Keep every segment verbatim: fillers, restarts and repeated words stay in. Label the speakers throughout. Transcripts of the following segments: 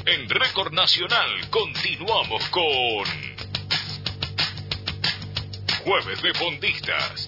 Speaker 1: En Récord Nacional continuamos con Jueves de Fondistas.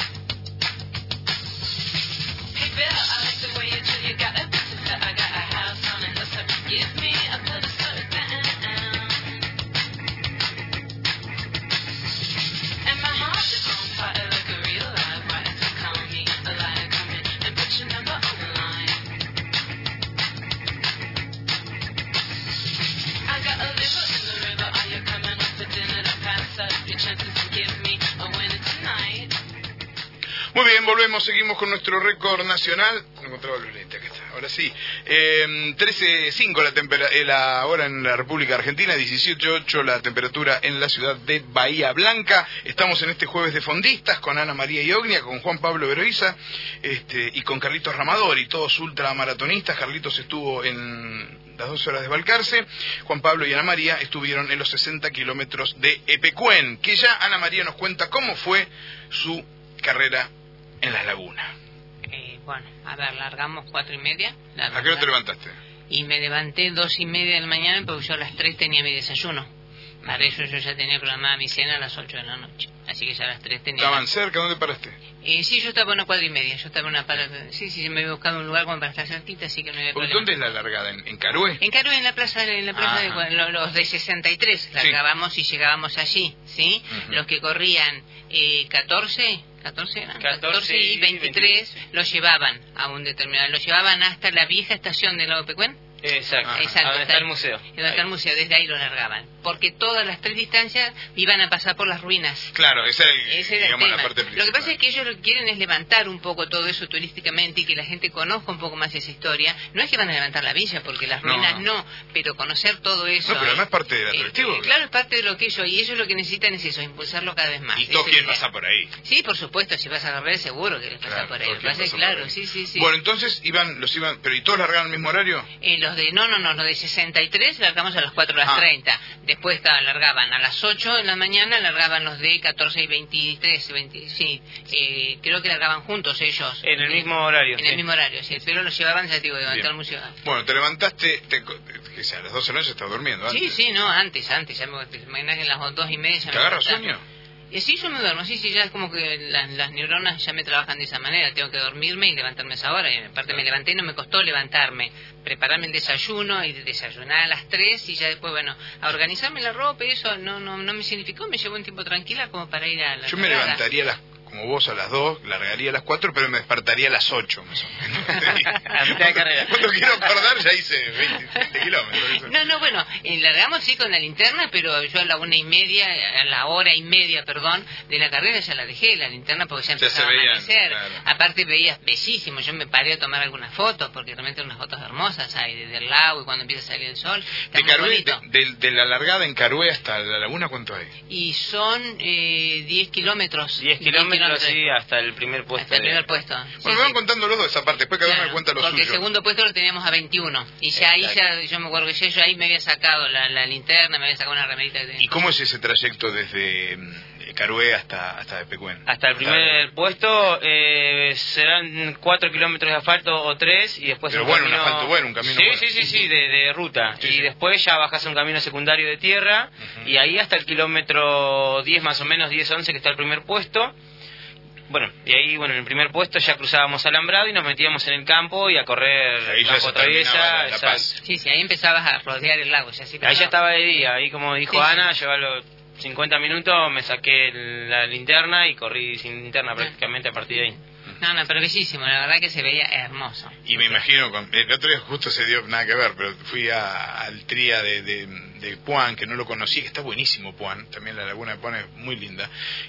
Speaker 2: Muy bien, volvemos, seguimos con nuestro récord nacional. No encontraba los lentes, acá está, ahora sí. Eh, trece cinco la, tempera eh, la hora en la República Argentina, diecisiete ocho la temperatura en la ciudad de Bahía Blanca. Estamos en este jueves de fondistas con Ana María Iognia, con Juan Pablo Veroiza este, y con Carlitos Ramadori, todos ultramaratonistas. Carlitos estuvo en las dos horas de Balcarce, Juan Pablo y Ana María estuvieron en los sesenta kilómetros de Epecuén, que ya Ana María nos cuenta cómo fue su carrera en las lagunas.
Speaker 3: Eh, bueno, a ver, largamos cuatro y media.
Speaker 2: ¿A qué hora te levantaste?
Speaker 3: Y me levanté dos y media de la mañana porque yo a las tres tenía mi desayuno. Para eso yo ya tenía programada mi cena a las ocho de la noche. Así que ya a las tres tenía...
Speaker 2: ¿Estaban cerca? ¿Dónde paraste?
Speaker 3: Eh, sí, yo estaba en una cuadra y media. Yo estaba en una parada... Sí, sí, me había buscado un lugar como para estar cerquita, así que no había problema.
Speaker 2: ¿Dónde es la largada? ¿En, en Carué?
Speaker 3: En Carué, en la plaza, en la plaza de, los, los de sesenta y tres largábamos, sí, y llegábamos allí, ¿sí? Uh-huh. Los que corrían eh, catorce... catorce eran, catorce y veintitrés los llevaban a un determinado, los llevaban hasta la vieja estación de Lago Pecuén.
Speaker 4: Exacto,
Speaker 3: ah, Exacto,
Speaker 4: donde está el museo.
Speaker 3: Donde está el museo, desde ahí los largaban. Porque todas las tres distancias iban a pasar por las ruinas.
Speaker 2: Claro, ese era el,
Speaker 3: ese era
Speaker 2: digamos,
Speaker 3: el tema.
Speaker 2: La parte principal.
Speaker 3: Lo que pasa es que ellos lo que quieren es levantar un poco todo eso turísticamente y que la gente conozca un poco más esa historia. No es que van a levantar la villa, porque las ruinas no, no pero conocer todo eso.
Speaker 2: No, pero además es parte del atractivo.
Speaker 3: Eh, eh, claro, es parte de lo que ellos, y ellos lo que necesitan es eso, impulsarlo cada vez más.
Speaker 2: Y todos quieren pasar por ahí.
Speaker 3: Sí, por supuesto, si vas a la red seguro que les pasa
Speaker 2: claro,
Speaker 3: por ahí. Pasa, claro, sí, sí, sí.
Speaker 2: Bueno, entonces iban, los iban, pero ¿y todos largaron el mismo horario?
Speaker 3: Eh, los de, no, no, no, los de sesenta y tres largamos a las cuatro de las treinta. Después está, largaban a las ocho de la mañana, largaban los de catorce y veintitrés, veinte, sí, eh, creo que largaban juntos ellos.
Speaker 4: En el mismo horario.
Speaker 3: En
Speaker 4: sí.
Speaker 3: el mismo horario, sí, pero los llevaban, ya te digo, de levantar el museo.
Speaker 2: Bueno, te levantaste, te, que sea, a las doce de la noche estás durmiendo, antes.
Speaker 3: Sí, sí, no, antes, antes, ya me, te imaginas que a las dos y media ya
Speaker 2: ¿Te
Speaker 3: me
Speaker 2: agarra sueño?
Speaker 3: Eh, sí, yo me duermo, sí, sí, ya es como que las, las neuronas ya me trabajan de esa manera, tengo que dormirme y levantarme a esa hora, y aparte me levanté y no me costó levantarme, prepararme el desayuno y desayunar a las tres y ya después, bueno, a organizarme la ropa y eso no no no me significó, me llevó un tiempo tranquila como para ir a la
Speaker 2: Yo me
Speaker 3: carrera.
Speaker 2: levantaría a las, como vos a las dos, largaría a las cuatro, pero me despertaría a las ocho más o menos.
Speaker 4: A mitad de carrera.
Speaker 2: Cuando quiero acordar ya hice veinte, veinte kilómetros.
Speaker 3: No, no, bueno, eh, largamos sí con la linterna, pero yo a la una y media, a la hora y media, perdón, de la carrera ya la dejé, la linterna, porque ya empezaba
Speaker 2: ya
Speaker 3: a amanecer.
Speaker 2: Claro.
Speaker 3: Aparte veías bellísimo, yo me paré a tomar algunas fotos, porque realmente unas fotos hermosas hay desde el lago y cuando empieza a salir el sol. Está
Speaker 2: de,
Speaker 3: muy
Speaker 2: Carué,
Speaker 3: bonito.
Speaker 2: de, de, de la largada en Carué hasta la laguna, ¿cuánto hay?
Speaker 3: Y son eh, diez kilómetros.
Speaker 4: diez kilómetros, sí, hasta el primer puesto.
Speaker 3: Hasta el primer puesto.
Speaker 2: Bueno,
Speaker 3: sí,
Speaker 2: me van
Speaker 3: sí.
Speaker 2: contando los dos esa parte, después cada uno
Speaker 3: Claro,
Speaker 2: me cuenta lo
Speaker 3: porque
Speaker 2: suyo.
Speaker 3: el segundo puesto lo teníamos a veintiuno. Y ya ahí, ya, yo me acuerdo que ya yo ahí me había sacado la, la linterna, me había sacado una remerita. Que tenía.
Speaker 2: ¿Y cómo es ese trayecto desde eh, Carué hasta, hasta Epecuén?
Speaker 4: Hasta el primer hasta... puesto eh, serán cuatro kilómetros de asfalto o tres y después
Speaker 2: Pero
Speaker 4: un
Speaker 2: bueno,
Speaker 4: camino...
Speaker 2: un asfalto bueno, un camino
Speaker 4: sí,
Speaker 2: bueno.
Speaker 4: Sí, sí, sí, de, de ruta.
Speaker 2: Sí,
Speaker 4: y
Speaker 2: sí.
Speaker 4: después ya bajas a un camino secundario de tierra uh-huh. y ahí hasta el kilómetro diez más o menos, diez once que está el primer puesto. Bueno, y ahí, bueno, en el primer puesto ya cruzábamos alambrado y nos metíamos en el campo y a correr
Speaker 2: ahí ya
Speaker 4: bajo
Speaker 2: se
Speaker 4: traviesa.
Speaker 2: terminaba la, la paz.
Speaker 3: Sí, sí, ahí empezabas a rodear el lago. Ya sí
Speaker 4: ahí ya estaba de día, ahí como dijo
Speaker 3: sí,
Speaker 4: Ana,
Speaker 3: sí.
Speaker 4: llevaba los cincuenta minutos, me saqué la linterna y corrí sin linterna prácticamente a partir de ahí.
Speaker 3: No, no, pero bellísimo, la verdad que se veía hermoso.
Speaker 2: Y me imagino, con, el otro día justo se dio nada que ver, pero fui a, al tría de, de, de Puan, que no lo conocí, que está buenísimo Puan, también la laguna de Puan es muy linda,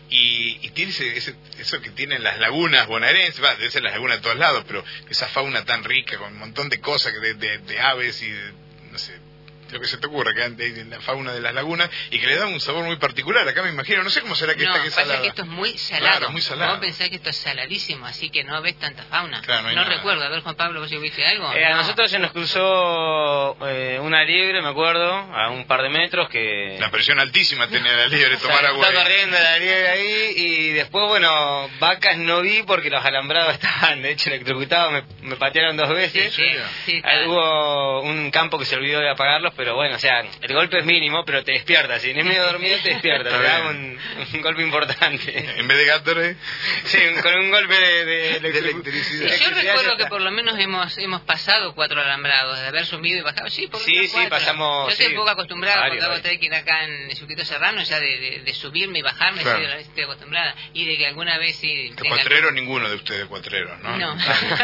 Speaker 2: y, y tiene ese, ese, eso que tienen las lagunas bonaerenses, va, debe ser las lagunas de todos lados, pero esa fauna tan rica, con un montón de cosas, de, de, de aves y de, no sé, lo que se te ocurra, que hay en la fauna de las lagunas, y que le da un sabor muy particular. Acá me imagino, no sé cómo será que
Speaker 3: no,
Speaker 2: está que es salada.
Speaker 3: No, pasa que esto es muy salado.
Speaker 2: Claro, muy salado.
Speaker 3: Vos pensás que esto es saladísimo, así que no ves tanta fauna.
Speaker 2: Claro, no hay
Speaker 3: no
Speaker 2: nada.
Speaker 3: recuerdo, a ver, Juan Pablo, ¿vos viste algo?
Speaker 4: Eh,
Speaker 3: no.
Speaker 4: A nosotros se nos cruzó eh, una liebre, me acuerdo, a un par de metros que...
Speaker 2: La presión altísima tenía la liebre, tomar
Speaker 4: o sea,
Speaker 2: agua.
Speaker 4: Está corriendo la liebre ahí y después, bueno, vacas no vi porque los alambrados estaban, de hecho, electrocutados, me, me patearon dos veces.
Speaker 3: Sí, sí, sí,
Speaker 4: Ahí hubo un campo que se olvidó de apagarlos, pero pero bueno, o sea, el golpe es mínimo, pero te despierta. Si es medio dormido, te despierta. Te da un, un golpe importante.
Speaker 2: En vez de Gatorade.
Speaker 4: Sí, con un golpe de, de,
Speaker 2: de electricidad.
Speaker 3: Yo recuerdo que por lo menos hemos hemos pasado cuatro alambrados, de haber subido y bajado. Sí, por lo
Speaker 4: sí,
Speaker 3: menos
Speaker 4: sí,
Speaker 3: cuatro.
Speaker 4: pasamos.
Speaker 3: Yo estoy
Speaker 4: sí,
Speaker 3: un poco acostumbrada
Speaker 4: varios,
Speaker 3: cuando hago
Speaker 4: varios.
Speaker 3: trekking acá en el circuito serrano, ya de, de, de subirme y bajarme,
Speaker 2: Claro.
Speaker 3: sí, estoy acostumbrada. Y de que alguna vez sí.
Speaker 2: De
Speaker 3: tenga-
Speaker 2: cuatrero, ninguno de ustedes cuatreros, ¿no?
Speaker 3: No.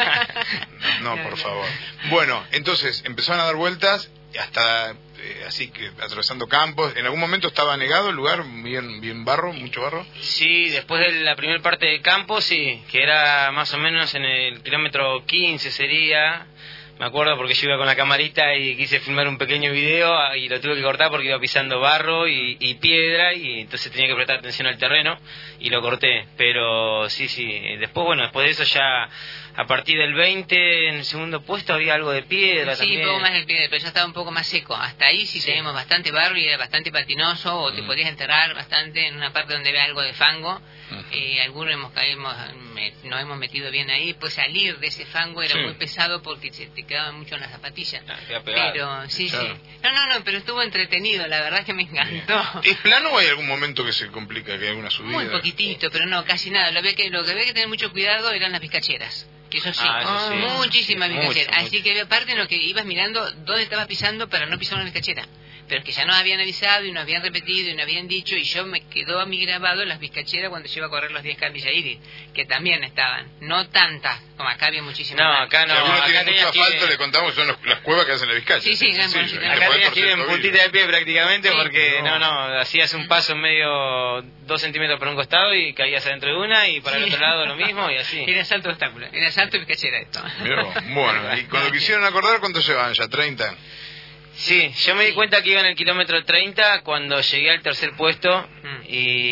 Speaker 2: No, por favor. Bueno, entonces empezaron a dar vueltas hasta eh, así que atravesando campos. En algún momento estaba negado el lugar, bien bien barro, mucho barro.
Speaker 4: Sí, después de la primera parte de campo, sí, que era más o menos en el kilómetro quince sería. Me acuerdo porque yo iba con la camarita y quise filmar un pequeño video y lo tuve que cortar porque iba pisando barro y, y piedra y entonces tenía que prestar atención al terreno y lo corté. Pero sí, sí, después bueno, después de eso ya a partir del veinte en el segundo puesto había algo de piedra
Speaker 3: Sí,
Speaker 4: también.
Speaker 3: un poco más del pie, pero ya estaba un poco más seco. Hasta ahí sí,
Speaker 4: Sí.
Speaker 3: teníamos bastante barro y era bastante patinoso, o te
Speaker 2: Mm.
Speaker 3: podías enterrar bastante en una parte donde había algo de fango.
Speaker 2: Ujú.
Speaker 3: Eh, algunos hemos, hemos, me- nos hemos metido bien ahí, pues salir de ese fango era
Speaker 2: Sí.
Speaker 3: muy pesado porque se te quedaban mucho en las zapatillas.
Speaker 4: Ah, queda pegado.
Speaker 3: Pero sí,
Speaker 2: Claro.
Speaker 3: sí. No, no, no, pero estuvo entretenido, la verdad que me encantó.
Speaker 2: ¿Es plano o hay algún momento que se complica, que hay alguna subida?
Speaker 3: Muy poquitito, pero no, casi nada. Lo que, que, lo que había que tener mucho cuidado eran las vizcacheras. Que eso sí,
Speaker 4: Ah, eso sí.
Speaker 3: muchísimas
Speaker 4: Sí,
Speaker 3: vizcacheras.
Speaker 4: mucho,
Speaker 3: Así
Speaker 4: mucho.
Speaker 3: que aparte en lo que ibas mirando dónde estabas pisando para no pisar una vizcachera. Pero que ya nos habían avisado y nos habían repetido y nos habían dicho, y yo me quedó a mí grabado las vizcacheras cuando yo iba a correr los diez K en Villa Iris, que también estaban, no tantas, como acá había muchísimas.
Speaker 4: No,
Speaker 3: más.
Speaker 4: acá no.
Speaker 2: Si alguno
Speaker 4: acá
Speaker 2: tiene mucho
Speaker 4: tenías
Speaker 2: asfalto,
Speaker 4: que-
Speaker 2: le contamos, son los- las cuevas que hacen la Vizcaya.
Speaker 3: Sí, sí, gran
Speaker 2: te
Speaker 3: conocimiento.
Speaker 2: podés
Speaker 4: Acá tenías
Speaker 2: torcer
Speaker 4: que ir
Speaker 2: el
Speaker 4: en
Speaker 2: tobillo.
Speaker 4: puntita de pie prácticamente
Speaker 3: Sí.
Speaker 4: porque
Speaker 2: No.
Speaker 4: no, no, hacías un paso medio dos centímetros por un costado y caías adentro de una y para el
Speaker 3: Sí.
Speaker 4: otro lado lo mismo y así.
Speaker 3: Era salto de obstáculo, era salto y vizcachera esto.
Speaker 2: Mirá vos. Bueno, y cuando quisieron acordar, ¿cuánto llevan ya? ¿treinta?
Speaker 4: Sí, yo me di cuenta que iba en el kilómetro treinta cuando llegué al tercer puesto
Speaker 3: Mm.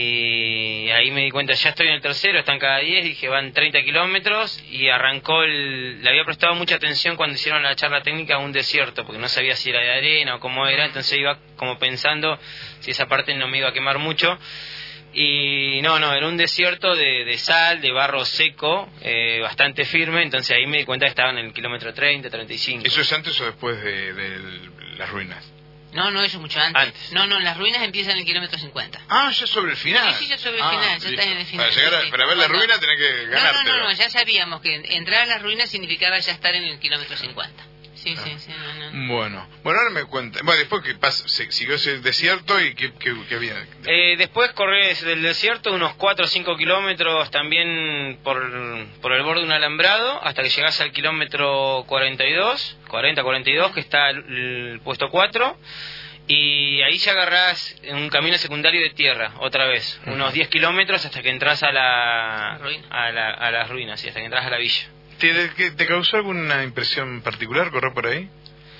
Speaker 4: y ahí me di cuenta, ya estoy en el tercero, están cada diez, dije van treinta kilómetros y arrancó el... Le había prestado mucha atención cuando hicieron la charla técnica a un desierto, porque no sabía si era de arena o cómo era, entonces iba como pensando si esa parte no me iba a quemar mucho. Y no, no, era un desierto de, de sal, de barro seco, eh, bastante firme, entonces ahí me di cuenta que estaba en el kilómetro treinta, treinta y cinco.
Speaker 2: ¿Eso es antes o después de, de las ruinas?
Speaker 3: No, no, eso mucho antes.
Speaker 4: Antes.
Speaker 3: No, no, las ruinas empiezan en el kilómetro cincuenta.
Speaker 2: Ah, ya sobre el final.
Speaker 3: Sí, sí, ya sobre el
Speaker 2: Ah,
Speaker 3: final, ya
Speaker 2: listo.
Speaker 3: estás en el final.
Speaker 2: Para, llegar a-
Speaker 3: Sí, sí.
Speaker 2: para ver la
Speaker 3: Cuando-
Speaker 2: ruina tenés que
Speaker 3: No,
Speaker 2: ganártelo.
Speaker 3: no, no, no, ya sabíamos que entrar a las ruinas significaba ya estar en el kilómetro cincuenta. Sí, sí, sí, no, no.
Speaker 2: Bueno, bueno, ahora me cuenta. Bueno, después que pasó, se, siguió ese desierto y qué, qué, qué había.
Speaker 4: Eh, después corrí desde el desierto unos cuatro o cinco kilómetros también por, por el borde de un alambrado hasta que llegás al kilómetro cuarenta y dos, cuarenta, cuarenta y dos, que está el, el puesto cuatro. Y ahí ya agarrás un camino secundario de tierra, otra vez,
Speaker 2: Ujú.
Speaker 4: unos diez kilómetros hasta que entras a la,
Speaker 3: La ruina.
Speaker 4: a, la, a las ruinas, sí, hasta que entras a la villa.
Speaker 2: ¿Te, que- ¿Te causó alguna impresión particular correr por ahí?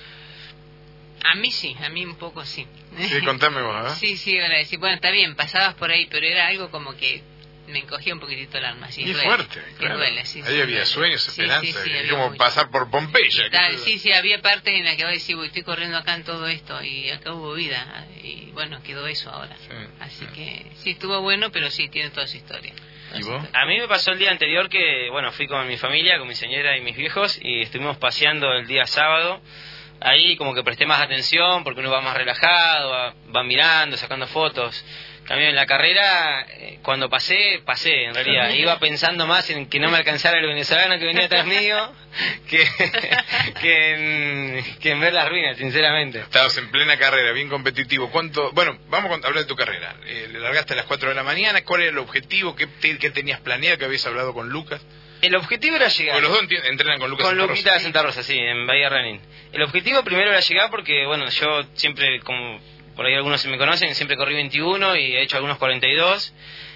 Speaker 3: A mí sí, a mí un poco sí.
Speaker 2: Sí, contame vos, ¿eh?
Speaker 3: Sí, sí, iban a decir, bueno, está bien, pasabas por ahí, pero era algo como que me encogía un poquitito el alma. Sí,
Speaker 2: Y
Speaker 3: duele,
Speaker 2: fuerte,
Speaker 3: sí,
Speaker 2: claro.
Speaker 3: duele, sí,
Speaker 2: Ahí
Speaker 3: sí,
Speaker 2: había
Speaker 3: duele.
Speaker 2: sueños,
Speaker 3: Sí,
Speaker 2: esperanza,
Speaker 3: sí, sí,
Speaker 2: es
Speaker 3: había
Speaker 2: como
Speaker 3: mucho.
Speaker 2: pasar por Pompeya.
Speaker 3: Tal,
Speaker 2: que-
Speaker 3: sí, sí, había partes en las que vos decís, "Uy, estoy corriendo acá en todo esto y acá hubo vida", y bueno, quedó eso ahora.
Speaker 2: Sí,
Speaker 3: Así
Speaker 2: sí.
Speaker 3: que sí, estuvo bueno, pero sí, tiene toda su historia.
Speaker 2: ¿Y vos?
Speaker 4: A mí me pasó el día anterior que, bueno, fui con mi familia, con mi señora y mis viejos y estuvimos paseando el día sábado. Ahí como que presté más atención porque uno va más relajado, va, va mirando, sacando fotos. También en la carrera, eh, cuando pasé, pasé en realidad. Iba pensando más en que no me alcanzara el venezolano que venía atrás mío que, que, en, que en ver las ruinas, sinceramente.
Speaker 2: Estabas en plena carrera, bien competitivo. ¿Cuánto? Bueno, vamos a hablar de tu carrera. Eh, le largaste a las cuatro de la mañana. ¿Cuál era el objetivo? ¿Qué, te- qué tenías planeado? ¿Que habías hablado con Lucas?
Speaker 4: El objetivo era llegar.
Speaker 2: Porque los dos enti- entrenan con Lucas.
Speaker 4: Con
Speaker 2: Santa Rosa.
Speaker 4: Luquita de Santa Rosa, sí, en Bahía Ranín. El objetivo primero era llegar porque, bueno, yo siempre, como por ahí algunos se me conocen, siempre corrí veintiuno y he hecho algunos cuarenta y dos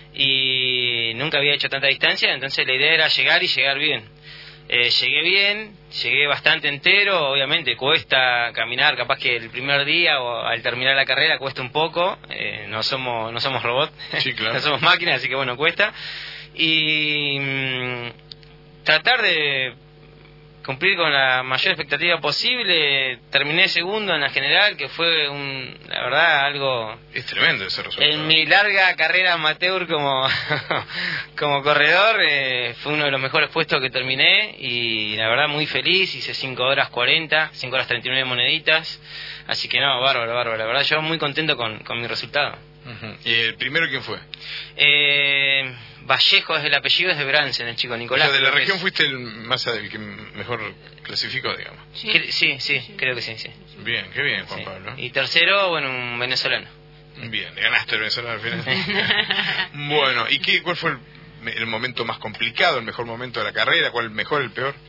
Speaker 4: y nunca había hecho tanta distancia, entonces la idea era llegar y llegar bien. Eh, llegué bien, llegué bastante entero, obviamente cuesta caminar, capaz que el primer día o al terminar la carrera cuesta un poco, eh, no somos no somos robots,
Speaker 2: Sí, claro.
Speaker 4: no somos máquinas, así que bueno, cuesta. Y mm, tratar de cumplir con la mayor expectativa posible. Terminé segundo en la general, que fue, un, la verdad, algo...
Speaker 2: Es tremendo ese resultado.
Speaker 4: En mi larga carrera amateur como, como corredor, eh, fue uno de los mejores puestos que terminé, y la verdad muy feliz. Hice cinco horas cuarenta, cinco horas treinta y nueve moneditas, así que no, bárbaro, bárbaro. La verdad yo muy contento con, con mi resultado.
Speaker 2: Uh-huh. ¿Y el primero quién fue?
Speaker 4: Eh... Vallejo es el apellido, es de Bransen, el chico Nicolás.
Speaker 2: O sea, de la región es... fuiste el más el que mejor clasificó, digamos.
Speaker 3: Sí,
Speaker 4: sí, sí, sí, sí, creo que sí, sí.
Speaker 2: Bien, qué bien, Juan
Speaker 4: sí.
Speaker 2: Pablo.
Speaker 4: Y tercero, bueno, un venezolano.
Speaker 2: Bien, ganaste el venezolano al final. Bueno, ¿y qué, cuál fue el, el momento más complicado, el mejor momento de la carrera? ¿Cuál el mejor, el peor?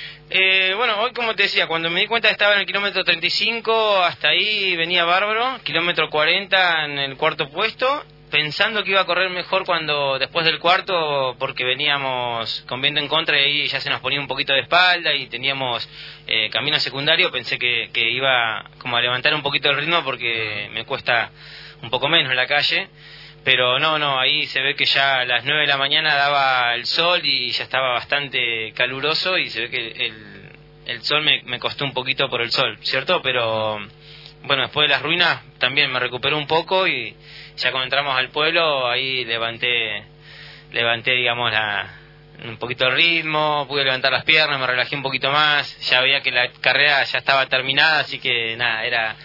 Speaker 4: Eh, bueno, hoy como te decía, cuando me di cuenta que estaba en el kilómetro treinta y cinco, hasta ahí venía bárbaro, kilómetro cuarenta en el cuarto puesto, pensando que iba a correr mejor cuando después del cuarto, porque veníamos con viento en contra y ahí ya se nos ponía un poquito de espalda y teníamos eh, camino secundario. Pensé que, que iba como a levantar un poquito el ritmo porque me cuesta un poco menos en la calle, pero no, no, ahí se ve que ya a las nueve de la mañana daba el sol y ya estaba bastante caluroso, y se ve que el, el sol me, me costó un poquito por el sol, ¿cierto? Pero bueno, después de las ruinas también me recuperó un poco, y ya cuando entramos al pueblo, ahí levanté, levanté digamos, la, un poquito el ritmo, pude levantar las piernas, me relajé un poquito más, ya veía que la carrera ya estaba terminada, así que nada, era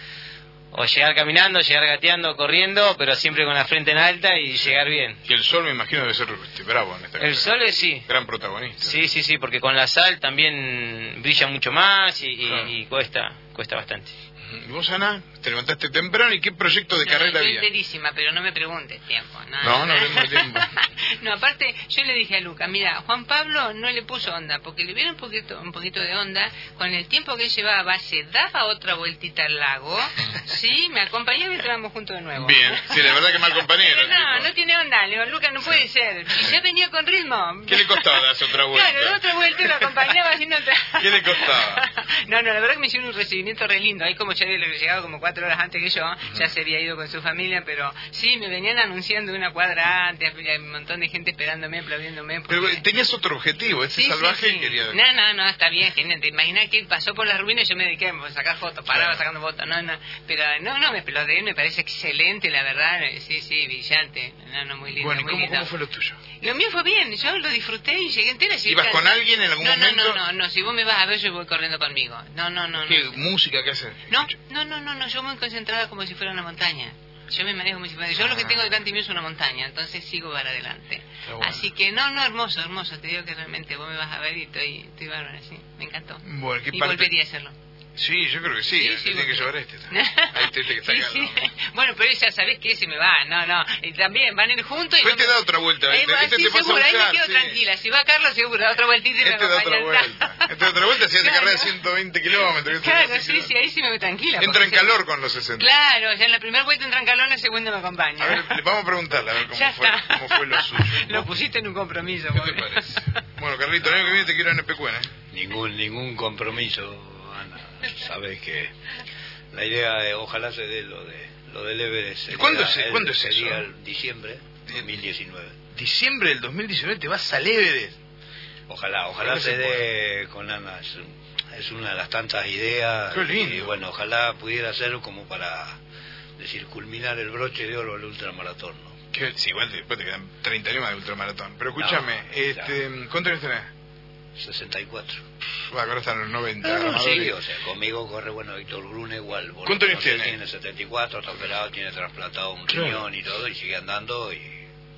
Speaker 4: o llegar caminando, llegar gateando, corriendo, pero siempre con la frente en alta y llegar bien.
Speaker 2: Y el sol me imagino debe ser este, bravo en esta carrera.
Speaker 4: El sol es, sí.
Speaker 2: Gran protagonista.
Speaker 4: Sí, sí, sí, porque con la sal también brilla mucho más y,
Speaker 2: claro.
Speaker 4: y, y cuesta, cuesta bastante.
Speaker 2: ¿Y vos, Ana? Te levantaste temprano, ¿y qué proyecto de
Speaker 3: no,
Speaker 2: carrera
Speaker 3: estoy
Speaker 2: había?
Speaker 3: enterísima, pero no me preguntes tiempo. No,
Speaker 2: no, no tenemos tiempo.
Speaker 3: No, aparte, yo le dije a Luca, mira, Juan Pablo no le puso onda, porque le hubiera un poquito, un poquito de onda, con el tiempo que él llevaba, se daba otra vueltita al lago, sí, me acompañó y entramos juntos de nuevo.
Speaker 2: Bien, sí, la verdad que mal compañero.
Speaker 3: Pero no,
Speaker 2: tipo.
Speaker 3: no tiene onda, le digo, Luca, no puede
Speaker 2: sí.
Speaker 3: ser, y ya venía con ritmo.
Speaker 2: ¿Qué le costaba darse otra vuelta?
Speaker 3: Claro, otra vuelta y lo acompañaba haciendo otra.
Speaker 2: ¿Qué le costaba?
Speaker 3: No, no, la verdad que me hicieron un recibimiento re lindo, ahí como ya había llegado como cuatro horas antes que yo, uh-huh. ya se había ido con su familia, pero sí, me venían anunciando una cuadra antes, había un montón de gente esperándome, aplaudiéndome. Porque...
Speaker 2: Pero tenías otro objetivo, ese
Speaker 3: sí,
Speaker 2: salvaje
Speaker 3: sí, sí.
Speaker 2: quería...
Speaker 3: No, no, no, está bien, genial. Te imaginas que él pasó por las ruinas y yo me dediqué a sacar fotos, paraba claro. sacando fotos, no, no, pero no, no, me, lo de él me parece excelente, la verdad, sí, sí, brillante, no, no, muy lindo.
Speaker 2: Bueno, ¿y
Speaker 3: muy
Speaker 2: cómo,
Speaker 3: lindo.
Speaker 2: cómo fue lo tuyo?
Speaker 3: Lo mío fue bien, yo lo disfruté y llegué entera.
Speaker 2: ¿Ibas con alguien en algún
Speaker 3: no,
Speaker 2: momento?
Speaker 3: No, no, no, no, si vos me vas a ver yo voy corriendo conmigo. No, no, no.
Speaker 2: ¿Qué
Speaker 3: no.
Speaker 2: música qué haces?
Speaker 3: No, no, no, no, no, yo muy concentrada como si fuera una montaña. Yo me manejo como si fuera... Yo lo que tengo delante mío es una montaña, entonces sigo para adelante. Bueno. Así que no, no, hermoso, hermoso. Te digo que realmente vos me vas a ver y estoy, estoy bárbara, sí. Me encantó.
Speaker 2: Bueno, ¿qué
Speaker 3: y
Speaker 2: parte...
Speaker 3: volvería a hacerlo.
Speaker 2: Sí, yo creo que sí,
Speaker 3: sí,
Speaker 2: te
Speaker 3: sí
Speaker 2: tiene que llevar este. Ahí te, te que está
Speaker 3: sí,
Speaker 2: acá,
Speaker 3: sí.
Speaker 2: ¿no?
Speaker 3: Bueno, pero ya sabés que ese me va, no, no. Y también van a ir juntos y...
Speaker 2: Pues
Speaker 3: no
Speaker 2: te
Speaker 3: me...
Speaker 2: da otra vuelta,
Speaker 3: eh,
Speaker 2: este,
Speaker 3: va,
Speaker 2: este
Speaker 3: sí,
Speaker 2: te pasa
Speaker 3: seguro,
Speaker 2: a buscar,
Speaker 3: ahí me quedo
Speaker 2: sí.
Speaker 3: tranquila. Si va Carlos, seguro, da otra vueltita y
Speaker 2: este
Speaker 3: me
Speaker 2: da otra
Speaker 3: acompaña.
Speaker 2: vuelta. Este da otra vuelta, si hace
Speaker 3: claro.
Speaker 2: carrera de ciento veinte kilómetros.
Speaker 3: Claro, sí, sí, ahí sí me voy tranquila.
Speaker 2: Entra en calor con los sesenta.
Speaker 3: Claro, ya en la primera vuelta entra en calor, en la segunda me acompaña.
Speaker 2: A ver, le vamos a preguntarle a ver cómo,
Speaker 3: ya
Speaker 2: fue,
Speaker 3: está.
Speaker 2: cómo fue lo suyo.
Speaker 3: Lo pusiste en un compromiso.
Speaker 2: ¿Qué te parece? Bueno, Carlito, el año que viene te quiero en Epecuén, ¿eh?
Speaker 5: Ningún, ningún compromiso, Ana. Sabes que la idea es, ojalá se dé lo de lo del Everest.
Speaker 2: ¿Cuándo es,
Speaker 5: el,
Speaker 2: ¿cuándo es
Speaker 5: sería
Speaker 2: eso?
Speaker 5: el diciembre dos mil diecinueve.
Speaker 2: Diciembre del dos mil diecinueve te vas al Everest.
Speaker 5: Ojalá, ojalá se dé con Ana. Es, es una de las tantas ideas.
Speaker 2: Qué lindo.
Speaker 5: Y bueno, ojalá pudiera ser como para decir culminar el broche de oro del ultramaratón, ¿no?
Speaker 2: Que, sí, igual después te quedan treinta años más de ultramaratón. Pero escúchame, no, este, ¿cuántos años tenés?
Speaker 5: sesenta y cuatro.
Speaker 2: Va, ahora están los noventa.
Speaker 5: No, no, sí, o sea, conmigo corre, bueno, Víctor Grune igual.
Speaker 2: ¿Cuántos años tiene?
Speaker 5: Tiene setenta y cuatro, está operado, tiene trasplantado un
Speaker 2: claro.
Speaker 5: riñón y todo, y sigue andando y...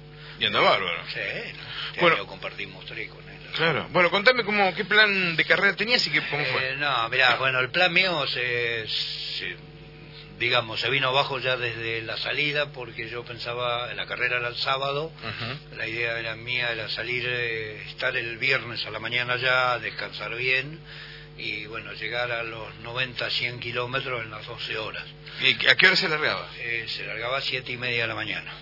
Speaker 2: Y anda bárbaro.
Speaker 5: Sí, ¿no?
Speaker 2: Bueno,
Speaker 5: compartimos tres con él.
Speaker 2: Claro. Bueno, contame cómo, qué plan de carrera tenías y qué, cómo fue.
Speaker 5: Eh, no, mirá, bueno, el plan mío se, se, digamos, se vino abajo ya desde la salida, porque yo pensaba, la carrera era el sábado, uh-huh. la idea era mía era salir, eh, estar el viernes a la mañana ya, descansar bien, y bueno, llegar a los noventa, cien kilómetros en las doce horas.
Speaker 2: ¿Y a qué hora se largaba?
Speaker 5: Eh, se largaba a siete y media de la mañana.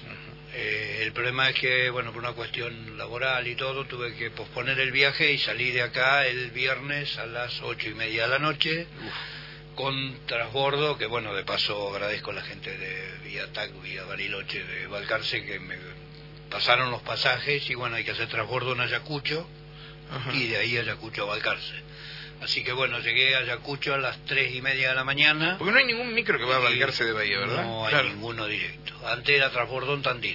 Speaker 5: Eh, el problema es que, bueno, por una cuestión laboral y todo, tuve que posponer el viaje y salí de acá el viernes a las ocho y media de la noche, Uf. con transbordo, que bueno, de paso agradezco a la gente de Vía T A C, Vía Bariloche de Balcarce, que me pasaron los pasajes, y bueno, hay que hacer transbordo en Ayacucho, Ajá. y de ahí Ayacucho a Balcarce. Así que bueno, llegué a Ayacucho a las tres y media de la mañana.
Speaker 2: Porque no hay ningún micro que va a Balcarce de Bahía, ¿verdad?
Speaker 5: No hay
Speaker 2: claro.
Speaker 5: ninguno directo. Antes era Transbordón Tandil.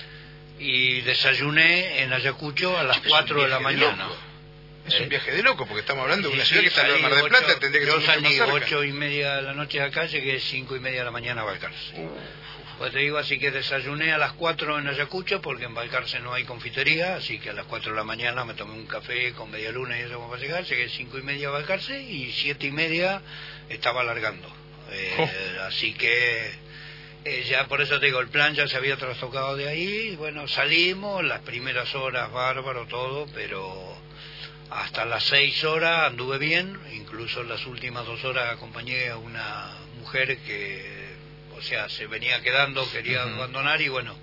Speaker 5: Y desayuné en Ayacucho a las cuatro de la mañana.
Speaker 2: Es
Speaker 5: ¿Eh?
Speaker 2: un viaje de loco, porque estamos hablando de
Speaker 5: Sí,
Speaker 2: una ciudad
Speaker 5: sí,
Speaker 2: que está en el
Speaker 5: salí
Speaker 2: Mar del
Speaker 5: ocho-
Speaker 2: Plata, tendría que
Speaker 5: yo
Speaker 2: ser mucho
Speaker 5: salí
Speaker 2: más cerca.
Speaker 5: ocho y media de la noche de acá, llegué cinco y media de la mañana a Balcarce. Pues te digo, así que desayuné a las cuatro en Ayacucho, porque en Balcarce no hay confitería, así que a las cuatro de la mañana me tomé un café con media luna y eso como para llegar, llegué cinco y media a Balcarce y siete y media estaba largando. Eh, oh. Así que eh, ya por eso te digo, el plan ya se había trastocado de ahí, y bueno, salimos, las primeras horas bárbaro todo, pero hasta las seis horas anduve bien, incluso las últimas dos horas acompañé a una mujer que, o sea, se venía quedando, quería uh-huh. abandonar y bueno,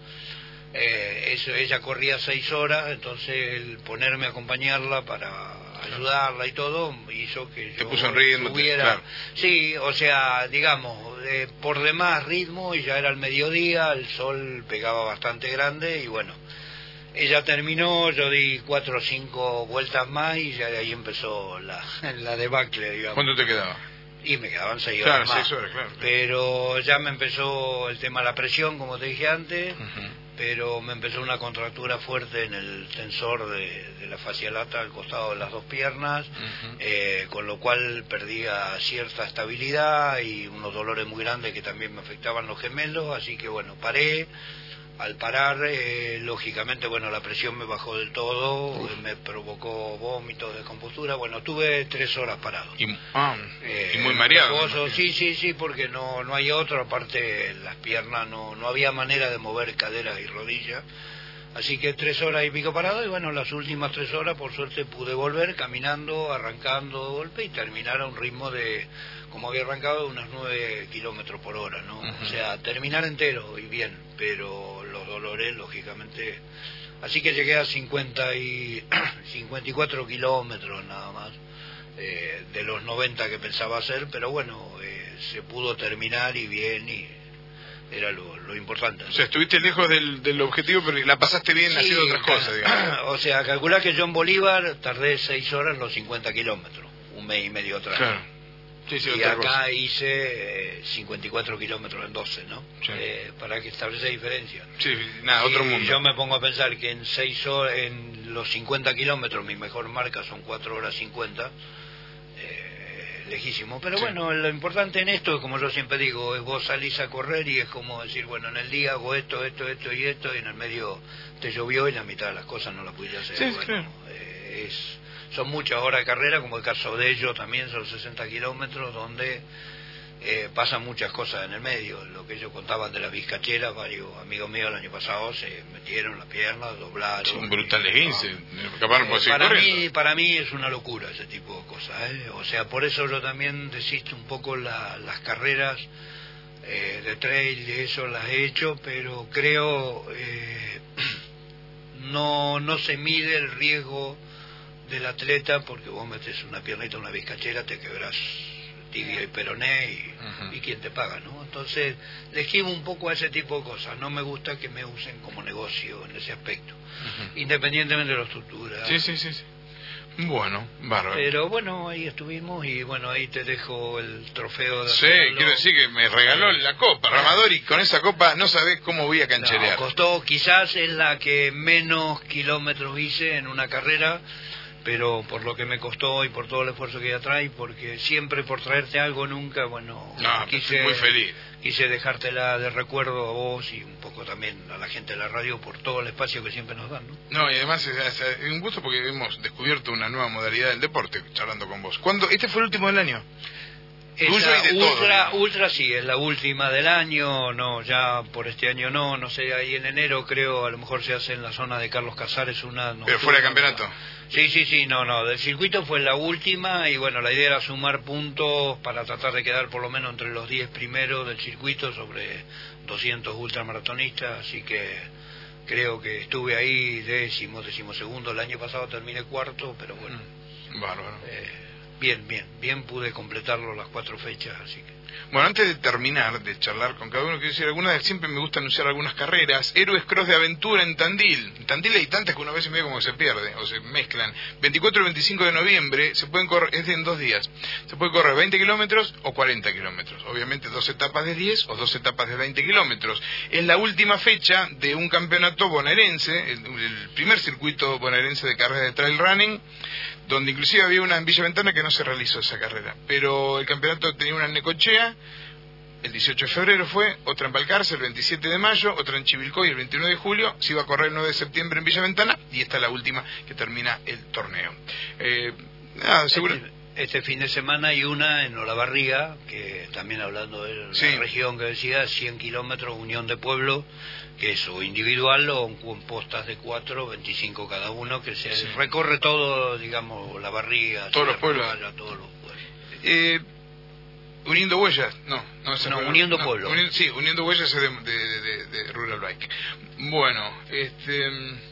Speaker 5: eh, eso, ella corría seis horas, entonces el ponerme a acompañarla para ayudarla y todo hizo que
Speaker 2: te
Speaker 5: yo
Speaker 2: puso en ritmo,
Speaker 5: tuviera,
Speaker 2: claro.
Speaker 5: sí, o sea, digamos, eh, por demás ritmo, y ya era el mediodía, el sol pegaba bastante grande y bueno, ella terminó, yo di cuatro o cinco vueltas más y ya de ahí empezó la, la debacle, digamos.
Speaker 2: ¿Cuánto te quedaba?
Speaker 5: Y me quedaban seis
Speaker 2: claro,
Speaker 5: horas más.
Speaker 2: Seis horas, claro.
Speaker 5: Pero ya me empezó el tema de la presión, como te dije antes,
Speaker 2: uh-huh.
Speaker 5: pero me empezó una contractura fuerte en el tensor de, de la fascia lata al costado de las dos piernas, uh-huh. eh, con lo cual perdía cierta estabilidad y unos dolores muy grandes que también me afectaban los gemelos, así que bueno, paré. Al parar, eh, lógicamente, bueno, la presión me bajó del todo, Uf. me provocó vómitos, descompostura, bueno, tuve tres horas parado.
Speaker 2: Y, ah,
Speaker 5: eh,
Speaker 2: y muy mareado.
Speaker 5: Reposo, sí, sí, sí, porque no no hay otro, aparte las piernas, no no había manera de mover caderas y rodillas, así que tres horas y pico parado, y bueno, las últimas tres horas, por suerte, pude volver caminando, arrancando de golpe, y terminar a un ritmo de, como había arrancado, de unos nueve kilómetros por hora, ¿no? Uh-huh. O sea, terminar entero y bien, pero los dolores, lógicamente. Así que llegué a cincuenta y cincuenta y cuatro kilómetros nada más, eh, de los noventa que pensaba hacer, pero bueno, eh, se pudo terminar y bien, y era lo, lo importante, ¿no?
Speaker 2: O sea, estuviste lejos del, del objetivo, pero la pasaste bien sí, haciendo otras cosas, digamos.
Speaker 5: O sea, calculá que yo en Bolívar tardé seis horas los cincuenta kilómetros, un mes y medio atrás.
Speaker 2: Claro. Sí, sí,
Speaker 5: y acá
Speaker 2: cosa.
Speaker 5: hice eh, cincuenta y cuatro kilómetros en doce, ¿no? Sí. Eh, para que establece diferencia.
Speaker 2: Sí, nada, otro
Speaker 5: y
Speaker 2: mundo.
Speaker 5: Yo me pongo a pensar que en seis horas, en los cincuenta kilómetros, mi mejor marca son cuatro horas cincuenta, eh, lejísimo. Pero sí. Bueno, lo importante en esto, como yo siempre digo, es vos salís a correr y es como decir, bueno, en el día hago esto, esto, esto y esto, y en el medio te llovió y la mitad de las cosas no las pude hacer.
Speaker 2: Sí,
Speaker 5: bueno,
Speaker 2: claro.
Speaker 5: eh, es... Son muchas horas de carrera, como el caso de ellos también son sesenta kilómetros, donde eh, pasan muchas cosas en el medio. Lo que ellos contaban de las bizcacheras, varios amigos míos el año pasado se metieron las piernas, doblaron.
Speaker 2: Sí, un brutal esguince.
Speaker 5: Eh,
Speaker 2: para
Speaker 5: mí, para mí es una locura ese tipo de cosas. ¿eh? O sea, por eso yo también desisto un poco la, las carreras eh, de trail, de eso las he hecho, pero creo eh, no no se mide el riesgo del atleta, porque vos metes una piernita en una bizcachera, te quebrás tibia y peroné y, uh-huh. y quién te paga, ¿no? Entonces le esquivo un poco a ese tipo de cosas. No me gusta que me usen como negocio en ese aspecto, uh-huh. independientemente de la estructura.
Speaker 2: Sí, sí, sí, sí. Bueno, bárbaro.
Speaker 5: Pero bueno, ahí estuvimos y bueno, ahí te dejo el trofeo de...
Speaker 2: Sí, hacerlo. Quiero decir que me regaló la copa, Ramador, y con esa copa no sabés cómo voy a cancherear.
Speaker 5: No, costó, quizás es la que menos kilómetros hice en una carrera, pero por lo que me costó y por todo el esfuerzo que ella trae, porque siempre por traerte algo nunca, bueno,
Speaker 2: no,
Speaker 5: quise,
Speaker 2: muy feliz.
Speaker 5: quise dejártela de recuerdo a vos y un poco también a la gente de la radio por todo el espacio que siempre nos dan, ¿no?
Speaker 2: No, y además es, es un gusto porque hemos descubierto una nueva modalidad del deporte, charlando con vos. ¿Cuándo? ¿Este fue el último del año?
Speaker 5: Esa de ultra, todo, ultra sí, es la última del año, no, ya por este año no, no sé, ahí en enero creo, a lo mejor se hace en la zona de Carlos Casares una... No,
Speaker 2: ¿pero fuera de campeonato?
Speaker 5: Sí, sí, sí, no, no, del circuito fue la última y bueno, la idea era sumar puntos para tratar de quedar por lo menos entre los diez primeros del circuito sobre doscientos ultramaratonistas, así que creo que estuve ahí décimo, décimo segundo, el año pasado terminé cuarto, pero bueno.
Speaker 2: Bárbaro.
Speaker 5: Eh, bien, bien, bien pude completarlo las cuatro fechas, así que...
Speaker 2: Bueno, antes de terminar de charlar con cada uno, quiero decir, algunas, siempre me gusta anunciar algunas carreras. Héroes Cross de Aventura en Tandil. En Tandil hay tantas que una vez medio como se pierde, o se mezclan. veinticuatro y veinticinco de noviembre, se pueden correr, es en dos días. Se puede correr veinte kilómetros o cuarenta kilómetros. Obviamente dos etapas de diez o dos etapas de veinte kilómetros. Es la última fecha de un campeonato bonaerense, el, el primer circuito bonaerense de carreras de trail running, donde inclusive había una en Villa Ventana que no se realizó esa carrera, pero el campeonato tenía una en Necochea, el dieciocho de febrero fue, otra en Balcarce el veintisiete de mayo, otra en Chivilcoy el veintiuno de julio, se iba a correr el nueve de septiembre en Villa Ventana, y esta es la última que termina el torneo. Eh, nada, seguro...
Speaker 5: Este, este fin de semana hay una en Olavarría, que también hablando de la
Speaker 2: sí.
Speaker 5: región que decía, cien kilómetros, Unión de Pueblo, que es o individual o con postas de cuatro, veinticinco cada uno, que se sí. recorre todo, digamos, Olavarría,
Speaker 2: todos los pueblos.
Speaker 5: Raya, todos los pueblos.
Speaker 2: Eh, Uniendo Huellas, no, no,
Speaker 5: no Uniendo
Speaker 2: no,
Speaker 5: Pueblo.
Speaker 2: Uni, sí, Uniendo Huellas es de, de, de, de Rural Bike. Bueno, este,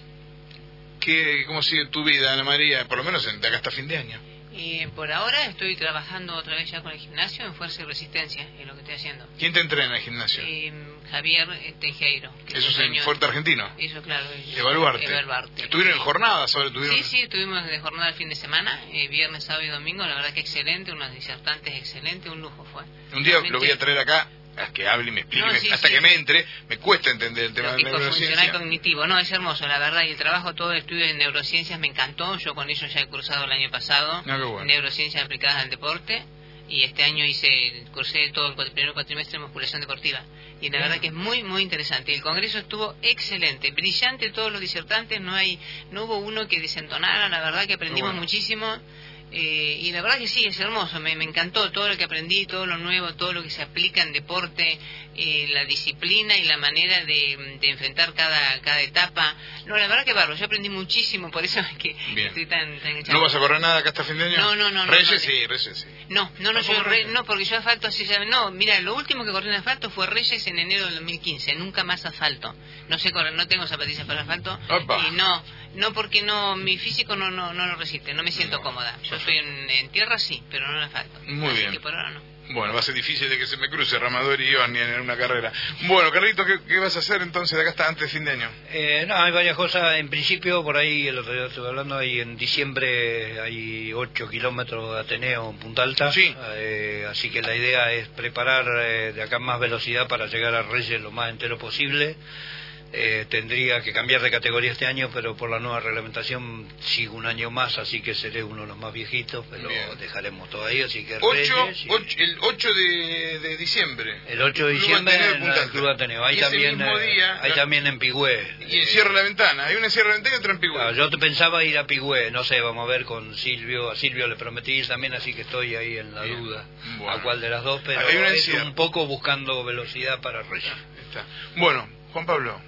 Speaker 2: ¿qué, ¿cómo sigue tu vida, Ana María? Por lo menos de acá hasta fin de año.
Speaker 3: Y por ahora estoy trabajando otra vez ya con el gimnasio en fuerza y resistencia, es lo que estoy haciendo.
Speaker 2: ¿Quién te entrena en el gimnasio?
Speaker 3: Eh, Javier Teijeiro.
Speaker 2: ¿Eso es en Fuerte Argentino?
Speaker 3: Eso, claro.
Speaker 2: Evaluarte.
Speaker 3: Evaluarte.
Speaker 2: ¿Estuvieron en jornadas? Ahora tuvieron...
Speaker 3: Sí, sí, estuvimos de jornada el fin de semana, eh, viernes, sábado y domingo, la verdad que excelente, unos disertantes excelentes, un lujo fue.
Speaker 2: Un día
Speaker 3: Realmente...
Speaker 2: lo voy a traer acá, a que hable y me explique,
Speaker 3: no, sí,
Speaker 2: hasta
Speaker 3: sí.
Speaker 2: que me entre, me cuesta entender el tema de la neurociencia.
Speaker 3: Funcional cognitivo, no, es hermoso, la verdad, y el trabajo, todo el estudio de neurociencias me encantó, yo con ellos ya he cursado el año pasado,
Speaker 2: no, qué bueno.
Speaker 3: Neurociencias aplicadas al deporte, y este año hice, cursé todo el primer cuatrimestre de musculación deportiva, y la verdad que es muy, muy interesante. El congreso estuvo excelente, brillante todos los disertantes, no hay, no hubo uno que desentonara, la verdad que aprendimos bueno. muchísimo. Eh, y la verdad que sí, es hermoso, me, me encantó todo lo que aprendí, todo lo nuevo, todo lo que se aplica en deporte, eh, la disciplina y la manera de, de enfrentar cada, cada etapa. No, la verdad que barro, yo aprendí muchísimo, por eso es que
Speaker 2: Bien.
Speaker 3: estoy tan, tan echado.
Speaker 2: ¿No vas a correr nada acá hasta fin de año?
Speaker 3: No, no, no.
Speaker 2: Reyes
Speaker 3: no, no,
Speaker 2: sí, Reyes sí.
Speaker 3: No, no, no, yo re, no, porque yo asfalto así ya, no, mira, lo último que corrí en asfalto fue Reyes en enero del dos mil quince, nunca más asfalto. No sé correr, no tengo zapatillas para asfalto.
Speaker 2: Opa.
Speaker 3: Y no, no porque no, mi físico no, no, no lo resiste, no me siento no. cómoda. Yo estoy en, en tierra sí, pero no en asfalto.
Speaker 2: Muy
Speaker 3: así
Speaker 2: bien.
Speaker 3: Que por ahora no.
Speaker 2: Bueno, va a ser difícil de que se me cruce Ramador y Iván en una carrera. Bueno, Carlito, ¿qué, ¿qué vas a hacer entonces de acá hasta antes de fin de año?
Speaker 5: Eh, no, hay varias cosas. En principio, por ahí, el otro día estuve hablando, ahí en diciembre hay ocho kilómetros de Ateneo en Punta Alta.
Speaker 2: Sí.
Speaker 5: Eh, así que la idea es preparar eh, de acá más velocidad para llegar a Reyes lo más entero posible. Eh, tendría que cambiar de categoría este año, pero por la nueva reglamentación sigo un año más, así que seré uno de los más viejitos, pero Bien. dejaremos todo ahí, así que
Speaker 2: ocho,
Speaker 5: Reyes y...
Speaker 2: ocho, el ocho de, de diciembre.
Speaker 5: El ocho de diciembre en el Club Ateneo. Ahí
Speaker 2: y ese
Speaker 5: también,
Speaker 2: mismo día,
Speaker 5: ahí
Speaker 2: la...
Speaker 5: también en Pigüé.
Speaker 2: Y en Cierra la Ventana. Hay una en Cierra la Ventana y otra en Pigüé.
Speaker 5: Claro, yo te pensaba ir a Pigüé, no sé, vamos a ver con Silvio. A Silvio le prometí ir también, así que estoy ahí en la Bien. duda. Bueno. A cuál de las dos, pero es un poco buscando velocidad para Reyes.
Speaker 2: Está. Bueno, Juan Pablo.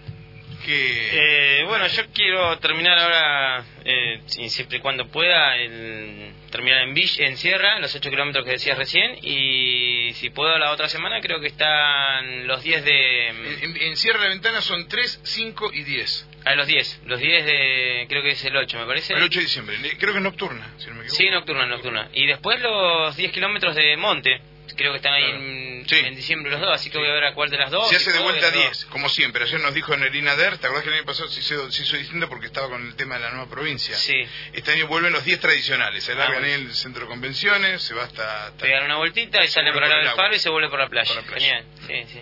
Speaker 4: Que... Eh, bueno, yo quiero terminar ahora, eh, siempre y cuando pueda, el, terminar en Villa, en Sierra, los ocho kilómetros que decías recién, y si puedo la otra semana creo que están los diez de...
Speaker 2: En, en Sierra la Ventana son tres, cinco y diez.
Speaker 4: Ah, los diez, los diez de... creo que es el ocho, me parece.
Speaker 2: El ocho de diciembre, creo que es nocturna, si no me equivoco.
Speaker 4: Sí, nocturna, nocturna. Y después los diez kilómetros de monte. Creo que están ahí claro. en, sí. en diciembre los dos, así que sí. voy a ver a cuál de las dos.
Speaker 2: Se hace de vuelta a diez, como siempre. Ayer nos dijo Nerina Der, ¿te acordás que el año pasado se hizo, se hizo distinto porque estaba con el tema de la nueva provincia?
Speaker 4: Sí.
Speaker 2: Este año vuelven los diez tradicionales, se largan ah, en el centro de convenciones, se va hasta... hasta
Speaker 4: pegan una vueltita y sale por el lado del faro y se vuelve por la playa.
Speaker 2: Por la playa.
Speaker 4: Genial, sí, sí.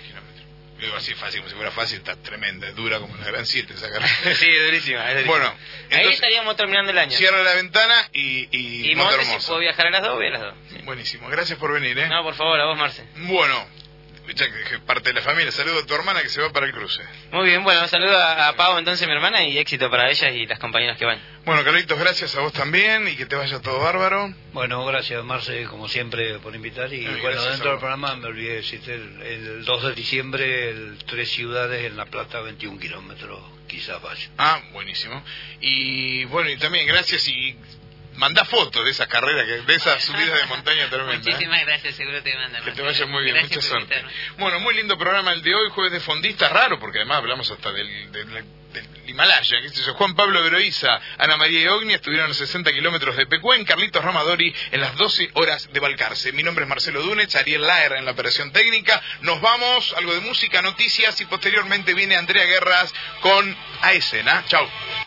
Speaker 2: Digo así fácil, como si fuera fácil, está tremenda, es dura como una gran siete esa carrera.
Speaker 4: Sí, es durísima, es durísima.
Speaker 2: Bueno,
Speaker 4: ahí estaríamos terminando el año.
Speaker 2: Cierra la Ventana y y,
Speaker 4: y Monte, si puedo viajar a las dos, voy a las dos. Sí.
Speaker 2: Buenísimo, gracias por venir, ¿eh?
Speaker 4: No, por favor, a vos, Marce.
Speaker 2: Bueno, ya que parte de la familia, saludo a tu hermana que se va para el cruce.
Speaker 4: Muy bien, bueno, saludo a, a Pau, entonces, mi hermana, y éxito para ellas y las compañeras que van.
Speaker 2: Bueno, Carlitos, gracias a vos también y que te vaya todo bárbaro.
Speaker 5: Bueno, gracias, Marce, como siempre, por invitar. Y, y bueno, dentro del programa me olvidé decirte, el, el dos de diciembre, el Tres Ciudades en La Plata, veintiún kilómetros, quizás vaya.
Speaker 2: Ah, buenísimo. Y bueno, y también gracias y... Mandá fotos de esas carreras, que, de esas subidas de montaña tremendas.
Speaker 3: Muchísimas
Speaker 2: ¿eh?
Speaker 3: gracias, seguro te mandan.
Speaker 2: Que te vaya muy bien,
Speaker 3: gracias
Speaker 2: mucha suerte. Bueno, muy lindo programa el de hoy, jueves de fondista, raro, porque además hablamos hasta del, del del Himalaya, qué sé yo. Juan Pablo Veroiza, Ana María Ogni estuvieron a sesenta kilómetros de Pecuén, Carlitos Ramadori en las doce horas de Balcarce. Mi nombre es Marcelo Dunez, Ariel Laer en la operación técnica. Nos vamos, algo de música, noticias y posteriormente viene Andrea Guerras con A Escena. Chau.